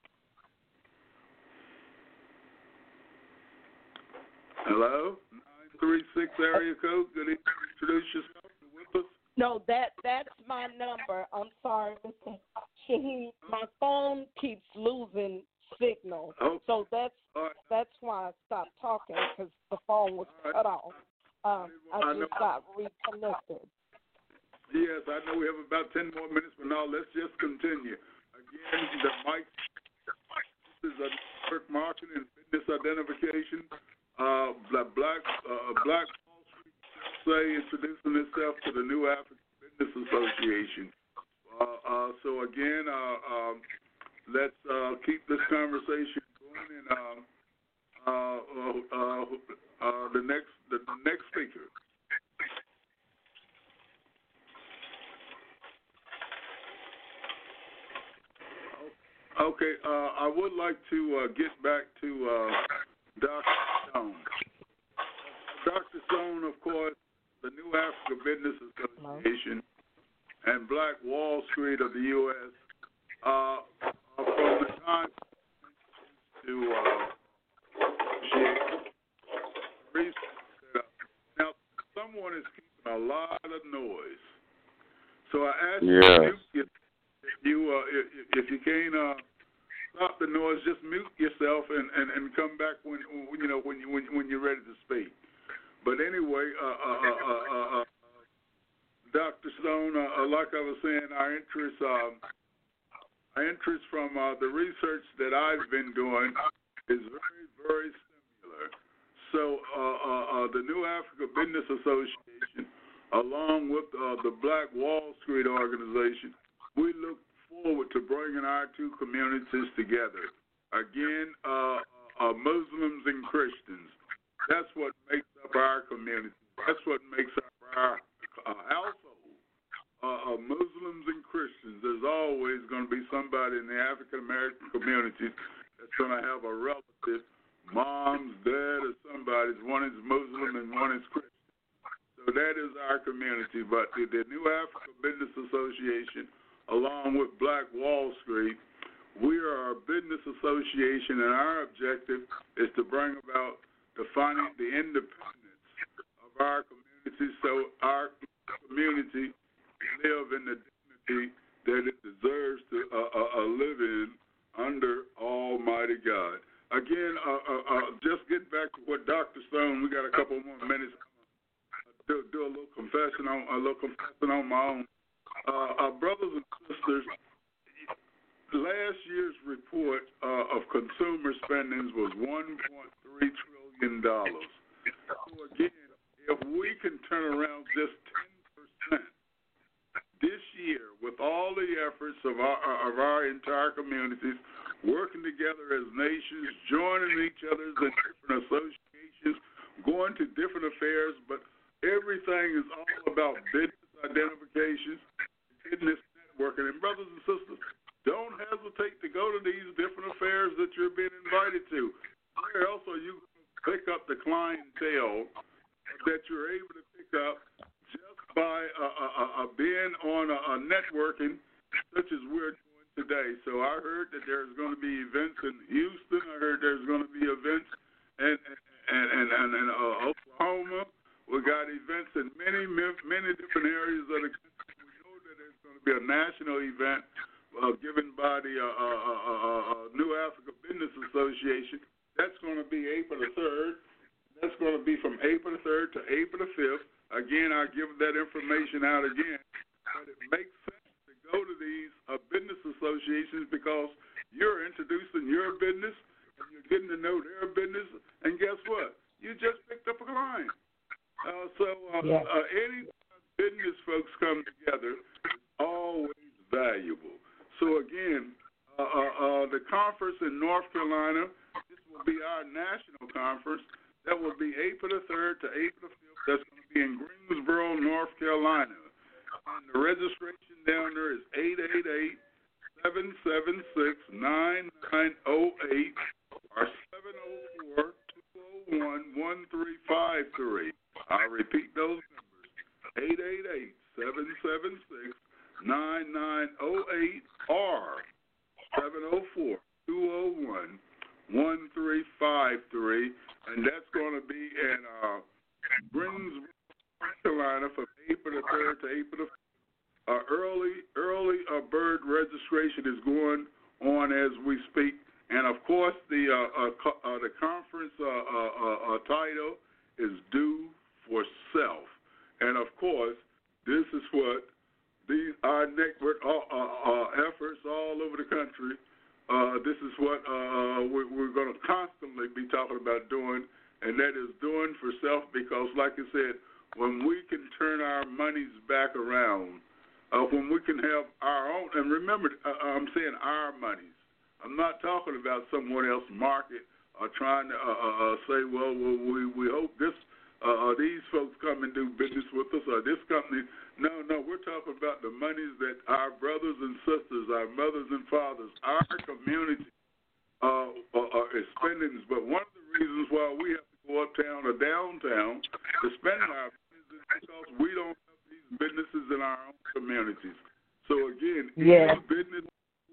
Hello? nine three six area code. Good evening. Introduce yourself. With us. No, that that's my number. I'm sorry, Mister Shaheen. My phone keeps losing signal, Okay. so that's All right. that's why I stopped talking because the phone was All right. cut off. Um, I I just know. got reconnected. Yes, I know we have about ten more minutes, but now let's just continue. Again, the mic this is a network marketing and business identification. Uh, Black Black uh, Black Wall Street say introducing itself to the New African Business Association. Uh, uh, so again, uh, um, let's uh, keep this conversation going. And um, uh, uh, uh, the next the next speaker. Okay, uh, I would like to uh, get back to uh, Doctor Stone. Doctor Stone, of course, the New Africa Business Association and Black Wall Street of the U S Uh, uh, from the time to uh, research that, uh, now someone is keeping a lot of noise. So I ask yes. you if you uh, if, if you can't uh, stop the noise, just mute yourself and, and, and come back when you know when you when, when you're ready to speak. But anyway, uh, uh, uh, uh, uh, Doctor Stone, uh, like I was saying, our interest um, our interest from uh, the research that I've been doing is very very similar. So uh, uh, uh, the New Africa Business Association, along with uh, the Black Wall Street Organization, we look forward to bringing our two communities together. Again, uh, uh, Muslims and Christians. That's what makes up our community. That's what makes up our uh, household. Uh, uh, Muslims and Christians. There's always going to be somebody in the African American community that's going to have a relative, mom's, dad, or somebody. One is Muslim and one is Christian. So that is our community. But the, the New Africa Business Association, along with Black Wall Street, we are a business association, and our objective is to bring about the, fin- the independence of our community so our community live in the dignity that it deserves to uh, uh, live in under Almighty God. Again, uh, uh, uh, just get back to what Doctor Stone, we got a couple more minutes, do, do a little confession on, a little confession on my own. Uh, our brothers and sisters, last year's report uh, of consumer spending was one point three trillion dollars. So again, if we can turn around just ten percent this year with all the efforts of our, of our entire communities, working together as nations, joining each other in different associations, going to different affairs, but everything is all about business identifications, business networking. And brothers and sisters, don't hesitate to go to these different affairs that you're being invited to. Where else are you going to pick up the clientele that you're able to pick up just by uh, uh, uh, being on a, a networking such as we're doing today? So I heard that there's going to be events in Houston. I heard there's going to be events in, in, in, in, in uh, Oklahoma. We got events in many, many different areas of the country. We know that there's going to be a national event Uh, given by the uh, uh, uh, uh, New Africa Business Association. That's going to be April the third. That's going to be from April the third to April the fifth. Again, I'll give that information out again. But it makes sense to go to these uh, business associations because you're introducing your business and you're getting to know their business. And guess what? You just picked up a client. Uh, so uh, yeah. uh, any business folks come together is always valuable. So again, uh, uh, uh, the conference in North Carolina, this will be our national conference. That will be April the third to April the fifth. That's going to be in Greensboro, North Carolina. And the registration down there is eight eight eight, seven seven six, nine nine zero eight or seven zero four, two zero one, one three five three. I'll repeat those numbers, eight eight eight, seven seven six, nine nine zero eight or seven zero four, two zero one, one three five three, and that's going to be in uh, Greensboro, North Carolina from April the third to April the fifth. Uh, early early uh, bird registration is going on as we speak, and of course the uh, uh, co- uh, the conference uh, uh, uh, uh, title is Due for Self, and of course this is what These our network uh, uh, uh, efforts all over the country. Uh, this is what uh, we're, we're going to constantly be talking about doing, and that is doing for self. Because, like I said, when we can turn our monies back around, uh, when we can have our own, and remember, uh, I'm saying our monies. I'm not talking about someone else's market or trying to uh, uh, say, well, well, we we hope this. Uh, these folks come and do business with us, or this company. No, no, we're talking about the monies that our brothers and sisters, our mothers and fathers, our community uh, are, are spending. But one of the reasons why we have to go uptown or downtown to spend our monies is because we don't have these businesses in our own communities. So, again, yeah. any business we can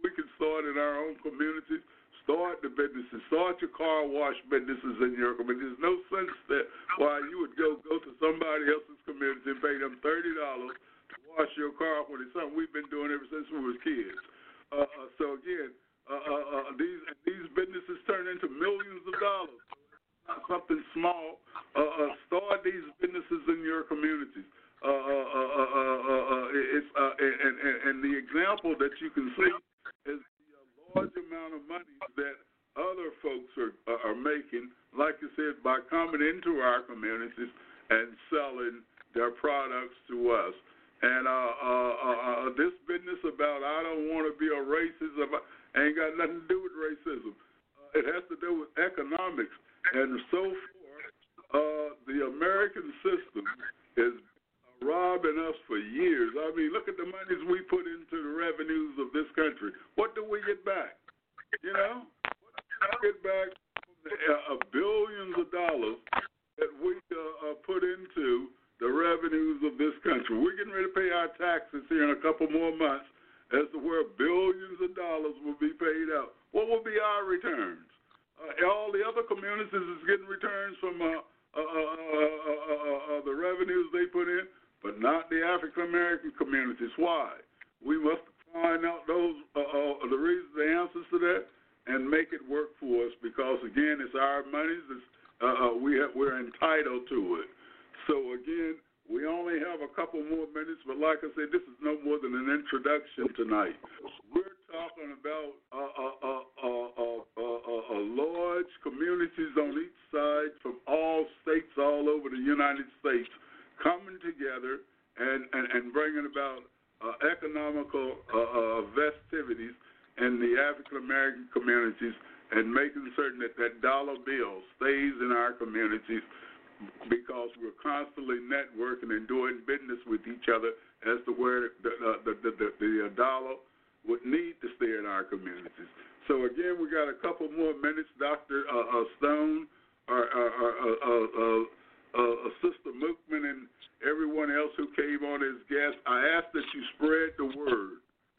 start in our own communities. Start the businesses. Start your car wash businesses in your community. There's no sense that why you would go go to somebody else's community and pay them thirty dollars to wash your car when it's something we've been doing ever since we were kids. Uh, uh, so again, uh, uh, uh, these these businesses turn into millions of dollars. Not something small. Uh, uh, start these businesses in your communities. Uh, uh, uh, uh, uh, uh, it's uh, and, and, and the example that you can see is the large amount of money that other folks are are making, like you said, by coming into our communities and selling their products to us. And uh, uh, uh, this business about I don't want to be a racist ain't got nothing to do with racism. Uh, it has to do with economics. And so far, uh, the American system is robbing us for years. I mean, look at the monies we put into the revenues of this country. What do we get back? You know, what do we get back from the uh, billions of dollars that we uh, uh, put into the revenues of this country? We're getting ready to pay our taxes here in a couple more months as to where billions of dollars will be paid out. What will be our returns? Uh, all the other communities is getting returns from uh, uh, uh, uh, uh, uh, the revenues they put in, but not the African American communities. Why? We must find out those uh, uh, the reasons, the answers to that, and make it work for us. Because again, it's our monies. It's, uh, uh, we have, we're entitled to it. So again, we only have a couple more minutes, but like I said, this is no more than an introduction tonight. We're talking about uh, uh, uh, uh, uh, uh, uh, uh, large communities on each side from all states all over the United States coming together and, and, and bringing about uh, economical uh, uh, festivities in the African American communities and making certain that that dollar bill stays in our communities, because we're constantly networking and doing business with each other as to where the the, the, the, the dollar would need to stay in our communities. So again, we got a couple more minutes. Doctor Uh, uh, Stone, or, or, or uh, uh, uh, uh, Sister Mookman, and everyone else who came on as guests, I ask that you spread the word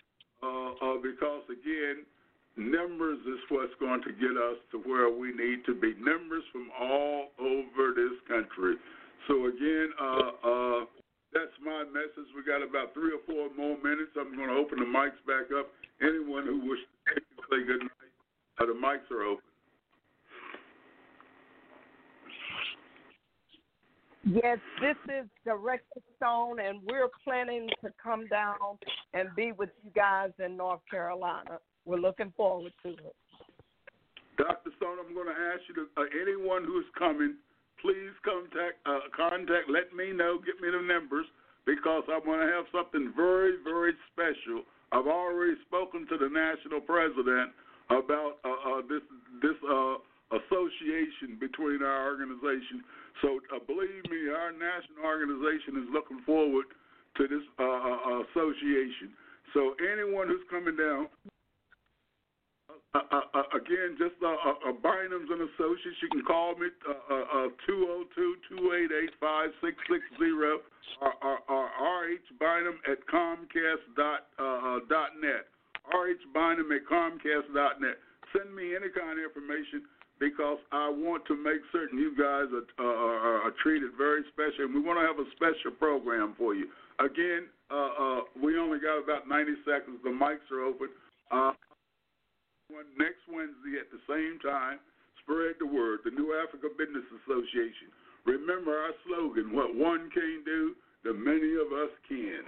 uh, uh, because again, numbers is what's going to get us to where we need to be. Numbers from all over this country. So again, uh, uh, that's my message. We got about three or four more minutes. I'm going to open the mics back up. Anyone who wishes to say good night, uh, the mics are open. Yes, this is Director Stone, and we're planning to come down and be with you guys in North Carolina. We're looking forward to it. Doctor Stone, I'm going to ask you to, uh, anyone who's coming, please contact, uh, contact, let me know, get me the numbers, because I'm going to have something very, very special. I've already spoken to the national president about uh, uh, this this uh, association between our organizations. So uh, believe me, our national organization is looking forward to this uh, uh, association. So anyone who's coming down, Uh, uh, uh, again, just uh, uh, Bynum's and Associates. You can call me uh, uh, two oh two, two eight eight, five six six zero or, or, or R H Bynum at Comcast dot, uh, dot net. R H Bynum at Comcast dot net. Send me any kind of information because I want to make certain you guys are, uh, are treated very special, and we want to have a special program for you. Again, uh, uh, we only got about ninety seconds. The mics are open. Uh, Next Wednesday at the same time, spread the word, the New Africa Business Association. Remember our slogan, what one can do, the many of us can.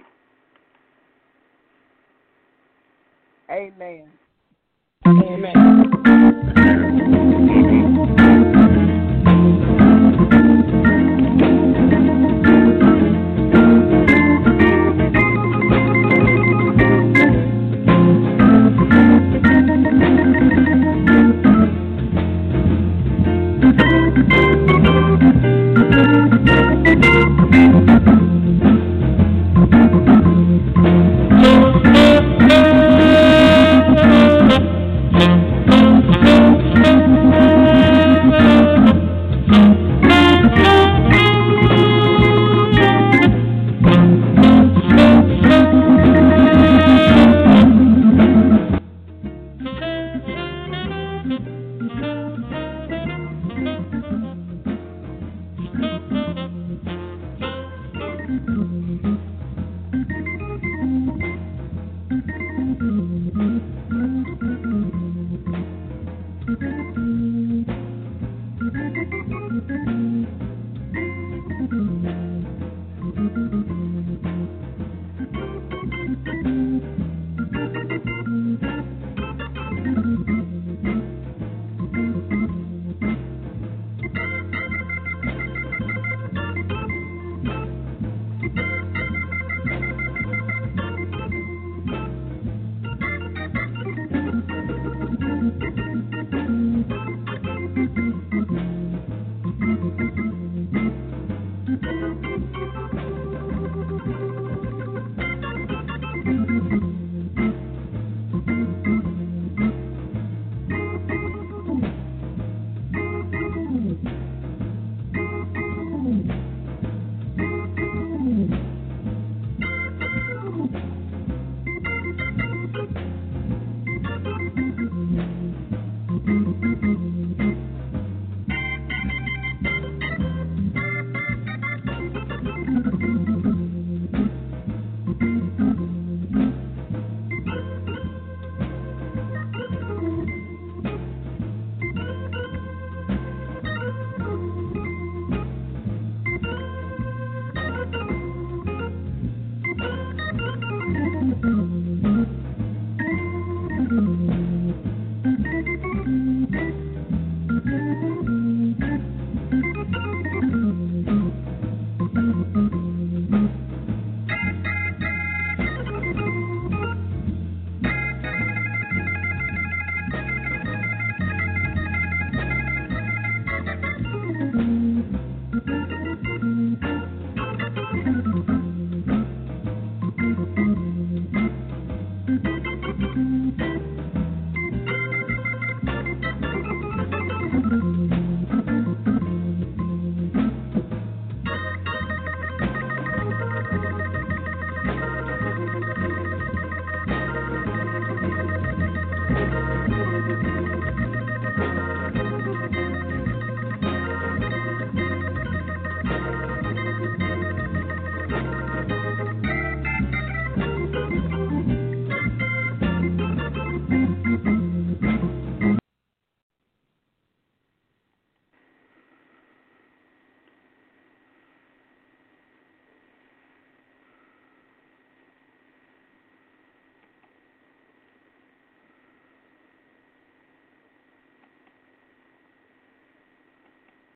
Amen. Amen. Thank you. Thank you.